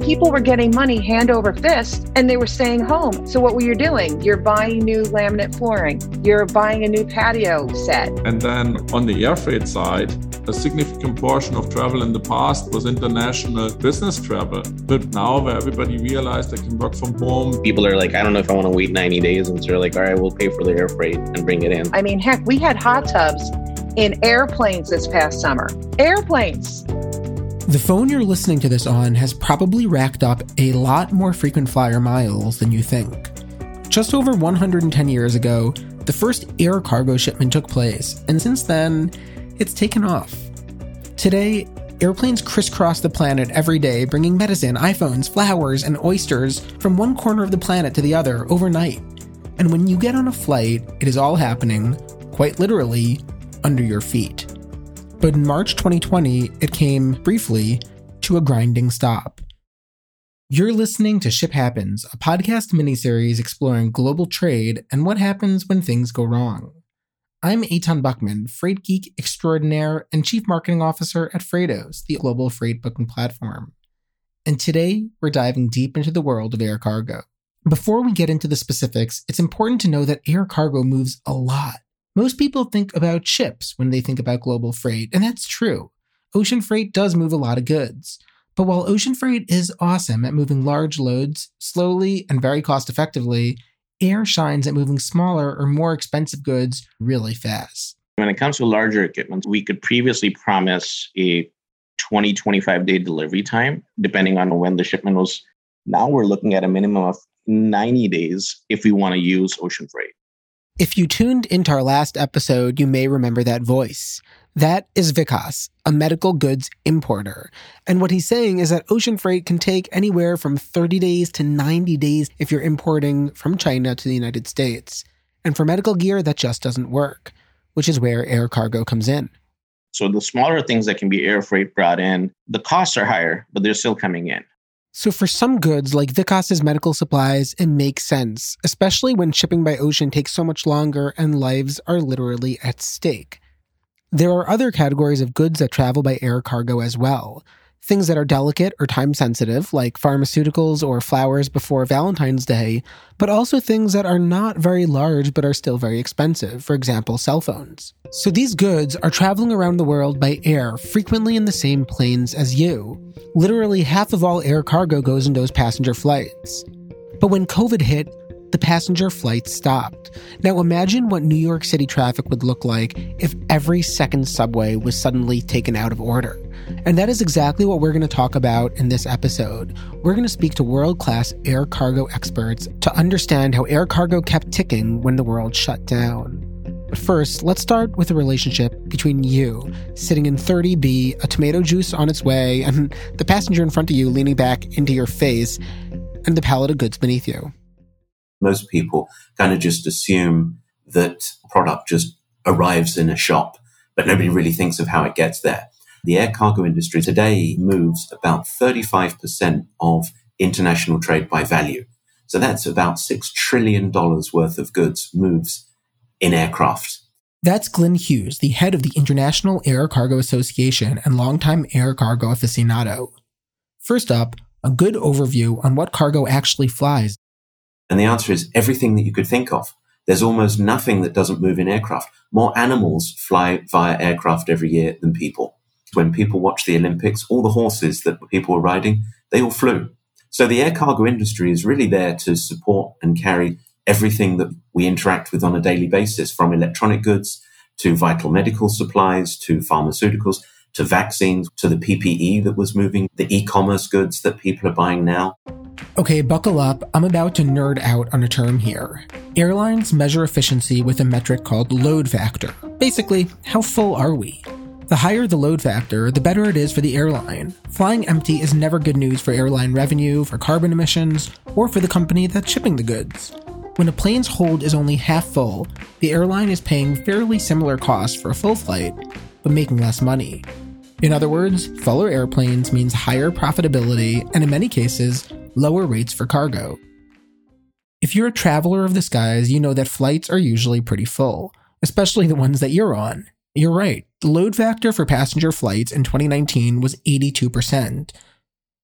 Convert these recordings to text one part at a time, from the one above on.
People were getting money hand over fist and they were staying home. So what were you doing? You're buying new laminate flooring. You're buying a new patio set. And then on the air freight side, a significant portion of travel in the past was international business travel. But now where everybody realized they can work from home. People are like, I don't know if I want to wait 90 days. And so they're like, all right, we'll pay for the air freight and bring it in. I mean, heck, we had hot tubs in airplanes this past summer. Airplanes. The phone you're listening to this on has probably racked up a lot more frequent flyer miles than you think. Just over 110 years ago, the first air cargo shipment took place, and since then, it's taken off. Today, airplanes crisscross the planet every day, bringing medicine, iPhones, flowers, and oysters from one corner of the planet to the other overnight. And when you get on a flight, it is all happening, quite literally, under your feet. But in March 2020, it came, briefly, to a grinding stop. You're listening to Ship Happens, a podcast miniseries exploring global trade and what happens when things go wrong. I'm Eitan Buchman, freight geek extraordinaire and chief marketing officer at Freightos, the global freight booking platform. And today, we're diving deep into the world of air cargo. Before we get into the specifics, it's important to know that air cargo moves a lot. Most people think about ships when they think about global freight, and that's true. Ocean freight does move a lot of goods. But while ocean freight is awesome at moving large loads slowly and very cost-effectively, air shines at moving smaller or more expensive goods really fast. When it comes to larger equipment, we could previously promise a 20-25-day delivery time, depending on when the shipment was. Now we're looking at a minimum of 90 days if we want to use ocean freight. If you tuned into our last episode, you may remember that voice. That is Vikas, a medical goods importer. And what he's saying is that ocean freight can take anywhere from 30 days to 90 days if you're importing from China to the United States. And for medical gear, that just doesn't work, which is where air cargo comes in. So the smaller things that can be air freight brought in, the costs are higher, but they're still coming in. So for some goods, like Vikas's medical supplies, it makes sense, especially when shipping by ocean takes so much longer and lives are literally at stake. There are other categories of goods that travel by air cargo as well. Things that are delicate or time-sensitive, like pharmaceuticals or flowers before Valentine's Day, but also things that are not very large but are still very expensive, for example, cell phones. So these goods are traveling around the world by air, frequently in the same planes as you. Literally half of all air cargo goes in those passenger flights. But when COVID hit, the passenger flights stopped. Now imagine what New York City traffic would look like if every second subway was suddenly taken out of order. And that is exactly what we're going to talk about in this episode. We're going to speak to world-class air cargo experts to understand how air cargo kept ticking when the world shut down. But first, let's start with the relationship between you, sitting in 30B, a tomato juice on its way, and the passenger in front of you leaning back into your face, and the pallet of goods beneath you. Most people kind of just assume that product just arrives in a shop, but nobody really thinks of how it gets there. The air cargo industry today moves about 35% of international trade by value. So that's about $6 trillion worth of goods moves in aircraft. That's Glenn Hughes, the head of the International Air Cargo Association and longtime air cargo aficionado. First up, a good overview on what cargo actually flies. And the answer is everything that you could think of. There's almost nothing that doesn't move in aircraft. More animals fly via aircraft every year than people. When people watch the Olympics, all the horses that people were riding, they all flew. So the air cargo industry is really there to support and carry everything that we interact with on a daily basis, from electronic goods to vital medical supplies to pharmaceuticals to vaccines to the PPE that was moving, the e-commerce goods that people are buying now. Okay, buckle up. I'm about to nerd out on a term here. Airlines measure efficiency with a metric called load factor. Basically, how full are we? The higher the load factor, the better it is for the airline. Flying empty is never good news for airline revenue, for carbon emissions, or for the company that's shipping the goods. When a plane's hold is only half full, the airline is paying fairly similar costs for a full flight, but making less money. In other words, fuller airplanes means higher profitability, and in many cases, lower rates for cargo. If you're a traveler of the skies, you know that flights are usually pretty full, especially the ones that you're on. You're right, the load factor for passenger flights in 2019 was 82%.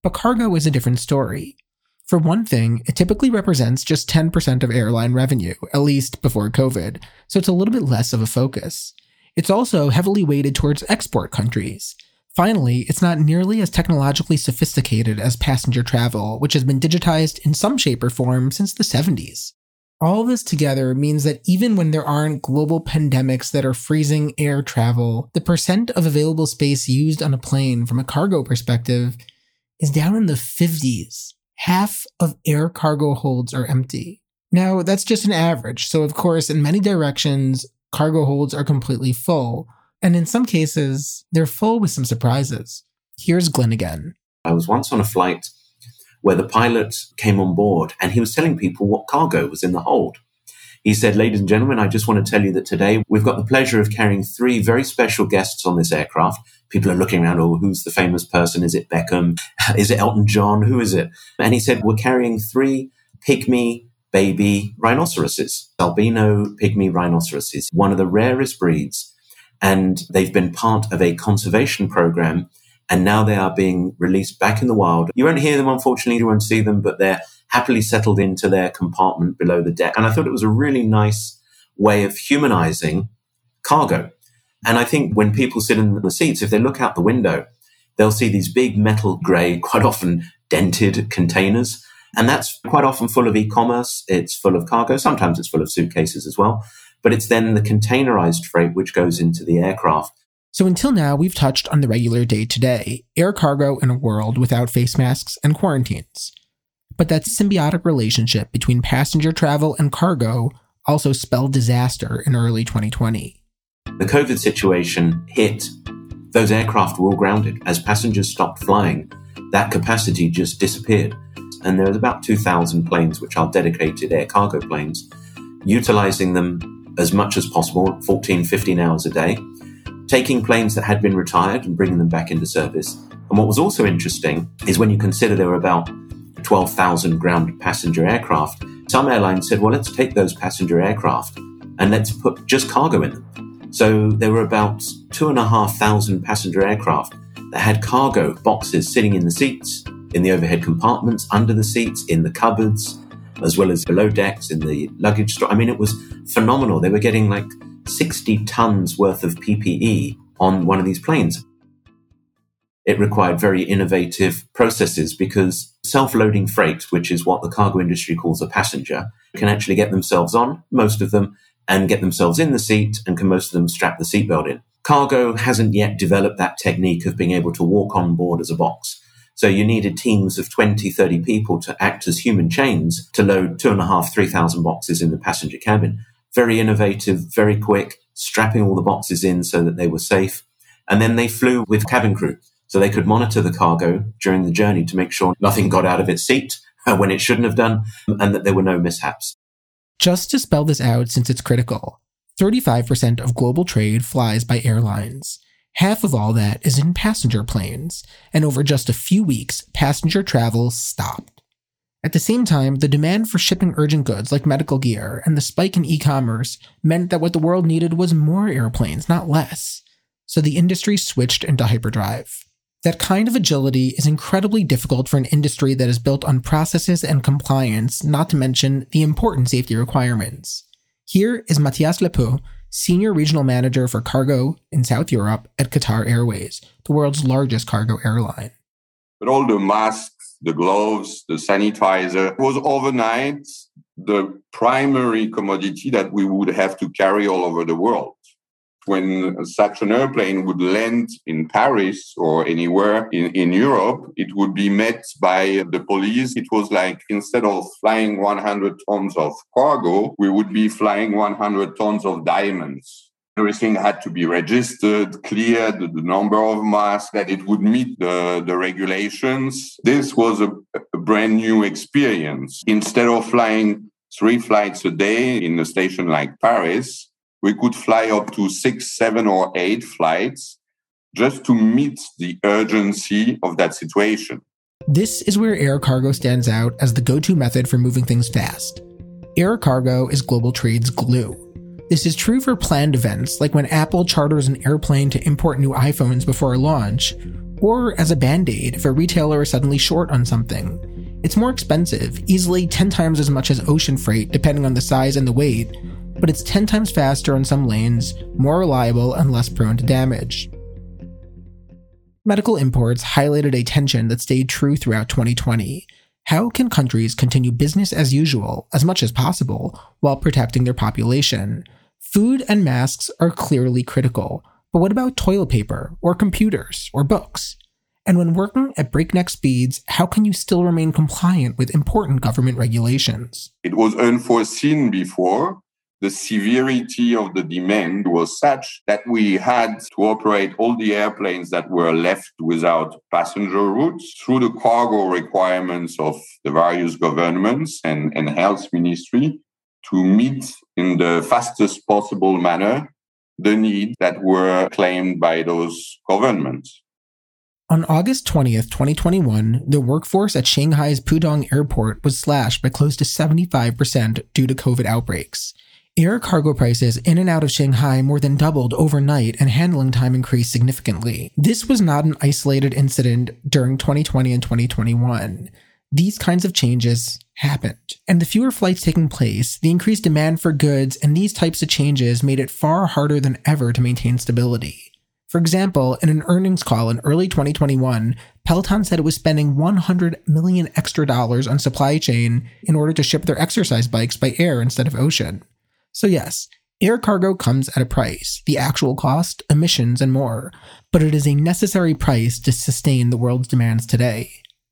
But cargo is a different story. For one thing, it typically represents just 10% of airline revenue, at least before COVID, so it's a little bit less of a focus. It's also heavily weighted towards export countries. Finally, it's not nearly as technologically sophisticated as passenger travel, which has been digitized in some shape or form since the 70s. All this together means that even when there aren't global pandemics that are freezing air travel, the percent of available space used on a plane from a cargo perspective is down in the 50s. Half of air cargo holds are empty. Now, that's just an average, so of course, in many directions, cargo holds are completely full, and in some cases, they're full with some surprises. Here's Glenn again. I was once on a flight where the pilot came on board and he was telling people what cargo was in the hold. He said, "Ladies and gentlemen, I just want to tell you that today we've got the pleasure of carrying 3 very special guests on this aircraft." People are looking around, oh, who's the famous person? Is it Beckham? Is it Elton John? Who is it? And he said, "We're carrying 3 pygmy baby rhinoceroses, albino pygmy rhinoceroses, one of the rarest breeds. And they've been part of a conservation program, and now they are being released back in the wild. You won't hear them, unfortunately, you won't see them, but they're happily settled into their compartment below the deck." And I thought it was a really nice way of humanizing cargo. And I think when people sit in the seats, if they look out the window, they'll see these big metal grey, quite often dented containers. And that's quite often full of e-commerce. It's full of cargo. Sometimes it's full of suitcases as well. But it's then the containerized freight which goes into the aircraft. So until now, we've touched on the regular day-to-day, air cargo in a world without face masks and quarantines. But that symbiotic relationship between passenger travel and cargo also spelled disaster in early 2020. The COVID situation hit. Those aircraft were all grounded. As passengers stopped flying, that capacity just disappeared. And there's about 2,000 planes, which are dedicated air cargo planes, utilizing them as much as possible, 14, 15 hours a day, taking planes that had been retired and bringing them back into service. And what was also interesting is when you consider there were about 12,000 grounded passenger aircraft, some airlines said, well, let's take those passenger aircraft and let's put just cargo in them. So there were about 2,500 passenger aircraft that had cargo boxes sitting in the seats, in the overhead compartments, under the seats, in the cupboards, as well as below decks, in the luggage store. I mean, it was phenomenal. They were getting like 60 tons worth of PPE on one of these planes. It required very innovative processes because self-loading freight, which is what the cargo industry calls a passenger, can actually get themselves on, most of them, and get themselves in the seat, and can most of them strap the seatbelt in. Cargo hasn't yet developed that technique of being able to walk on board as a box. So you needed teams of 20, 30 people to act as human chains to load 2,500, 3,000 boxes in the passenger cabin. Very innovative, very quick, strapping all the boxes in so that they were safe. And then they flew with cabin crew, so they could monitor the cargo during the journey to make sure nothing got out of its seat when it shouldn't have done, and that there were no mishaps. Just to spell this out, since it's critical, 35% of global trade flies by airlines. Half of all that is in passenger planes, and over just a few weeks, passenger travel stopped. At the same time, the demand for shipping urgent goods like medical gear and the spike in e-commerce meant that what the world needed was more airplanes, not less. So the industry switched into hyperdrive. That kind of agility is incredibly difficult for an industry that is built on processes and compliance, not to mention the important safety requirements. Here is Mathias Lepeau, Senior Regional Manager for Cargo in South Europe at Qatar Airways, the world's largest cargo airline. But all the masks, the gloves, the sanitizer was overnight the primary commodity that we would have to carry all over the world. When such an airplane would land in Paris or anywhere in Europe, it would be met by the police. It was like instead of flying 100 tons of cargo, we would be flying 100 tons of diamonds. Everything had to be registered, cleared, the number of masks, that it would meet the regulations. This was a brand new experience. Instead of flying 3 flights a day in a station like Paris, we could fly up to 6, 7, or 8 flights just to meet the urgency of that situation. This is where air cargo stands out as the go-to method for moving things fast. Air cargo is global trade's glue. This is true for planned events, like when Apple charters an airplane to import new iPhones before launch, or as a band-aid if a retailer is suddenly short on something. It's more expensive, easily 10 times as much as ocean freight depending on the size and the weight, but it's 10 times faster on some lanes, more reliable, and less prone to damage. Medical imports highlighted a tension that stayed true throughout 2020. How can countries continue business as usual, as much as possible, while protecting their population? Food and masks are clearly critical, but what about toilet paper, or computers, or books? And when working at breakneck speeds, how can you still remain compliant with important government regulations? It was unforeseen before. The severity of the demand was such that we had to operate all the airplanes that were left without passenger routes through the cargo requirements of the various governments and health ministry to meet in the fastest possible manner the needs that were claimed by those governments. On August 20th, 2021, the workforce at Shanghai's Pudong Airport was slashed by close to 75% due to COVID outbreaks. Air cargo prices in and out of Shanghai more than doubled overnight, and handling time increased significantly. This was not an isolated incident during 2020 and 2021. These kinds of changes happened. And the fewer flights taking place, the increased demand for goods, and these types of changes made it far harder than ever to maintain stability. For example, in an earnings call in early 2021, Peloton said it was spending $100 million extra on supply chain in order to ship their exercise bikes by air instead of ocean. So yes, air cargo comes at a price, the actual cost, emissions, and more, but it is a necessary price to sustain the world's demands today.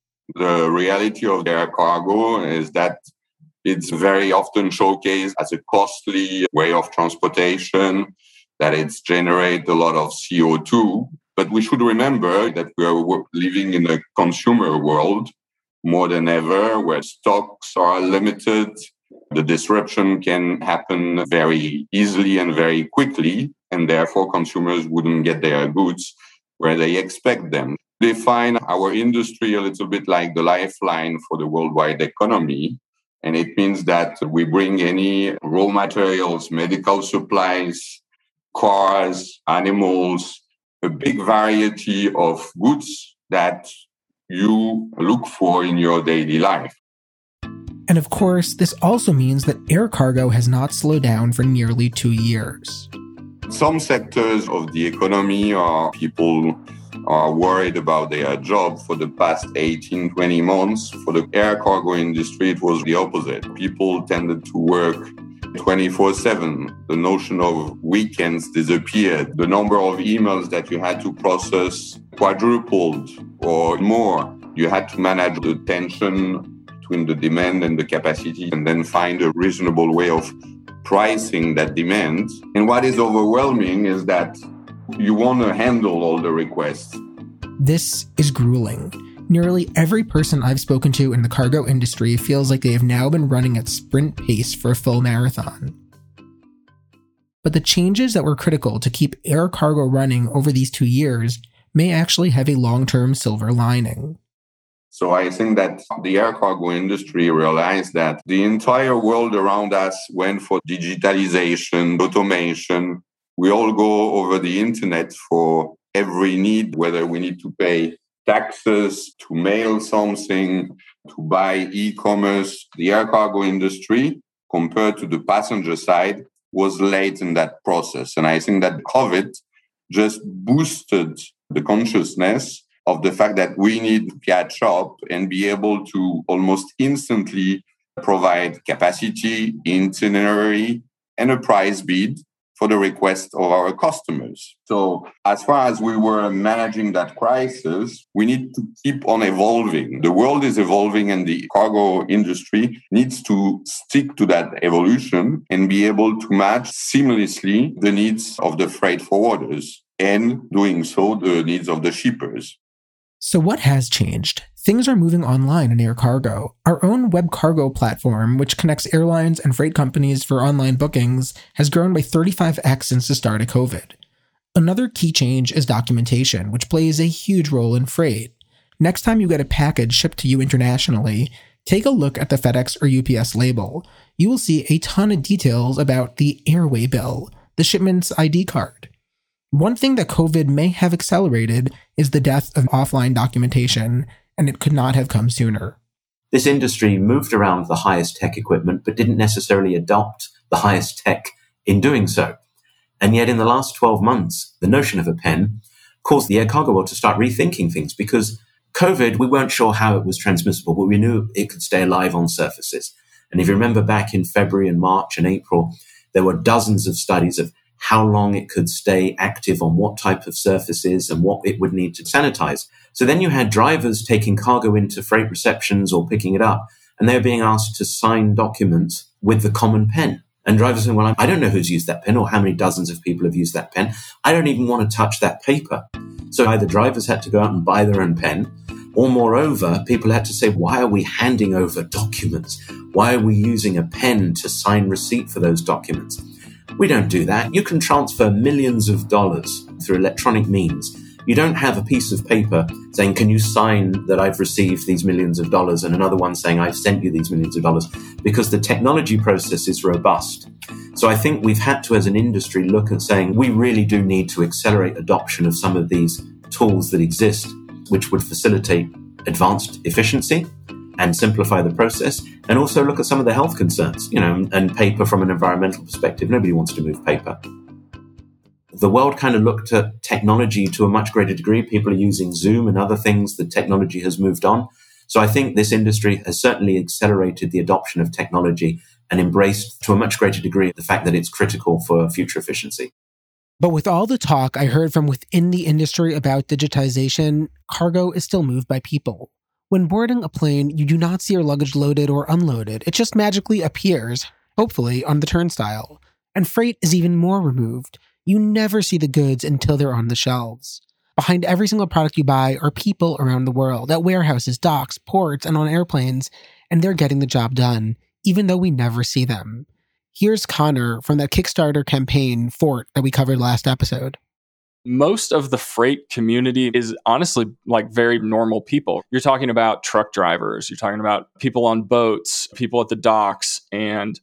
The reality of air cargo is that it's very often showcased as a costly way of transportation, that it's generate a lot of CO2. But we should remember that we are living in a consumer world more than ever, where stocks are limited. The disruption can happen very easily and very quickly, and therefore consumers wouldn't get their goods where they expect them. They find our industry a little bit like the lifeline for the worldwide economy. And it means that we bring any raw materials, medical supplies, cars, animals, a big variety of goods that you look for in your daily life. And of course, this also means that air cargo has not slowed down for nearly 2 years. Some sectors of the economy people are worried about their job for the past 18, 20 months. For the air cargo industry, it was the opposite. People tended to work 24/7. The notion of weekends disappeared. The number of emails that you had to process quadrupled or more. You had to manage the tension between the demand and the capacity and then find a reasonable way of pricing that demand. And what is overwhelming is that you want to handle all the requests. This is grueling. Nearly every person I've spoken to in the cargo industry feels like they have now been running at sprint pace for a full marathon. But the changes that were critical to keep air cargo running over these 2 years may actually have a long-term silver lining. So I think that the air cargo industry realized that the entire world around us went for digitalization, automation. We all go over the internet for every need, whether we need to pay taxes, to mail something, to buy e-commerce. The air cargo industry, compared to the passenger side, was late in that process. And I think that COVID just boosted the consciousness of the fact that we need to catch up and be able to almost instantly provide capacity, itinerary, and a price bid for the request of our customers. So as far as we were managing that crisis, we need to keep on evolving. The world is evolving and the cargo industry needs to stick to that evolution and be able to match seamlessly the needs of the freight forwarders and doing so the needs of the shippers. So what has changed? Things are moving online in air cargo. Our own web cargo platform, which connects airlines and freight companies for online bookings, has grown by 35x since the start of COVID. Another key change is documentation, which plays a huge role in freight. Next time you get a package shipped to you internationally, take a look at the FedEx or UPS label. You will see a ton of details about the airway bill, the shipment's ID card. One thing that COVID may have accelerated is the death of offline documentation, and it could not have come sooner. This industry moved around the highest tech equipment, but didn't necessarily adopt the highest tech in doing so. And yet in the last 12 months, the notion of a pen caused the air cargo world to start rethinking things, because COVID, we weren't sure how it was transmissible, but we knew it could stay alive on surfaces. And if you remember back in February and March and April, there were dozens of studies of how long it could stay active on what type of surfaces and what it would need to sanitize. So then you had drivers taking cargo into freight receptions or picking it up, and they were being asked to sign documents with the common pen. And drivers saying, well, I don't know who's used that pen or how many dozens of people have used that pen. I don't even want to touch that paper. So either drivers had to go out and buy their own pen, or moreover, people had to say, why are we handing over documents? Why are we using a pen to sign receipt for those documents? We don't do that. You can transfer millions of dollars through electronic means. You don't have a piece of paper saying, can you sign that I've received these millions of dollars, and another one saying, I've sent you these millions of dollars, because the technology process is robust. So I think we've had to, as an industry, look at saying we really do need to accelerate adoption of some of these tools that exist, which would facilitate advanced efficiency and simplify the process, and also look at some of the health concerns, and paper from an environmental perspective. Nobody wants to move paper. The world kind of looked at technology to a much greater degree. People are using Zoom and other things. The technology has moved on. So I think this industry has certainly accelerated the adoption of technology and embraced to a much greater degree the fact that it's critical for future efficiency. But with all the talk I heard from within the industry about digitization, cargo is still moved by people. When boarding a plane, you do not see your luggage loaded or unloaded. It just magically appears, hopefully, on the turnstile. And freight is even more removed. You never see the goods until they're on the shelves. Behind every single product you buy are people around the world, at warehouses, docks, ports, and on airplanes, and they're getting the job done, even though we never see them. Here's Connor from that Kickstarter campaign, Fort, that we covered last episode. Most of the freight community is honestly like very normal people. You're talking about truck drivers, you're talking about people on boats, people at the docks, and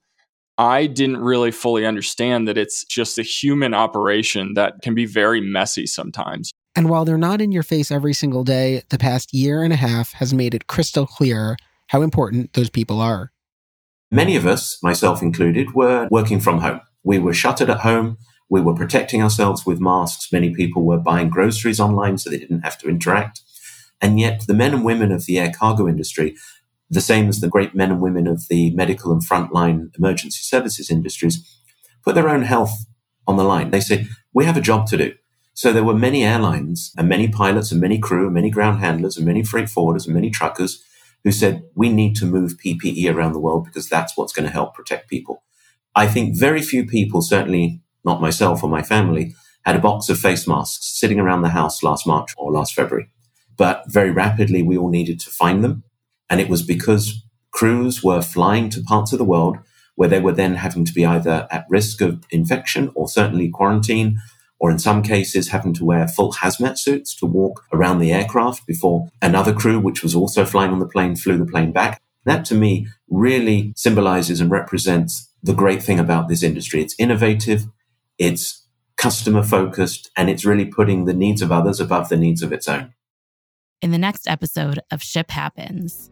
I didn't really fully understand that it's just a human operation that can be very messy sometimes. And while they're not in your face every single day, the past year and a half has made it crystal clear how important those people are. Many of us, myself included, were working from home. We were shuttered at home. We were protecting ourselves with masks. Many people were buying groceries online so they didn't have to interact. And yet the men and women of the air cargo industry, the same as the great men and women of the medical and frontline emergency services industries, put their own health on the line. They said, we have a job to do. So there were many airlines and many pilots and many crew, and many ground handlers and many freight forwarders and many truckers who said, we need to move PPE around the world because that's what's going to help protect people. I think very few people, certainly not myself or my family, had a box of face masks sitting around the house last March or last February. But very rapidly, we all needed to find them. And it was because crews were flying to parts of the world where they were then having to be either at risk of infection or certainly quarantine, or in some cases having to wear full hazmat suits to walk around the aircraft before another crew, which was also flying on the plane, flew the plane back. That to me really symbolizes and represents the great thing about this industry. It's innovative, it's customer focused, and it's really putting the needs of others above the needs of its own. In the next episode of Ship Happens.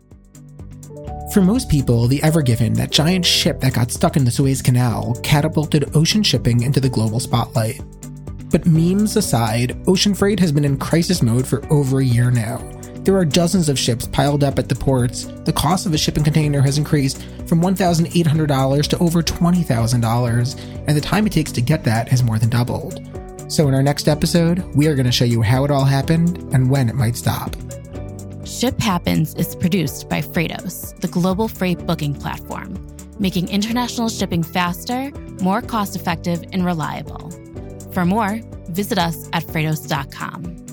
For most people, the Ever Given, that giant ship that got stuck in the Suez Canal, catapulted ocean shipping into the global spotlight. But memes aside, ocean freight has been in crisis mode for over a year now. There are dozens of ships piled up at the ports. The cost of a shipping container has increased from $1,800 to over $20,000, and the time it takes to get that has more than doubled. So in our next episode, we are going to show you how it all happened and when it might stop. Ship Happens is produced by Freightos, the global freight booking platform, making international shipping faster, more cost-effective, and reliable. For more, visit us at Freightos.com.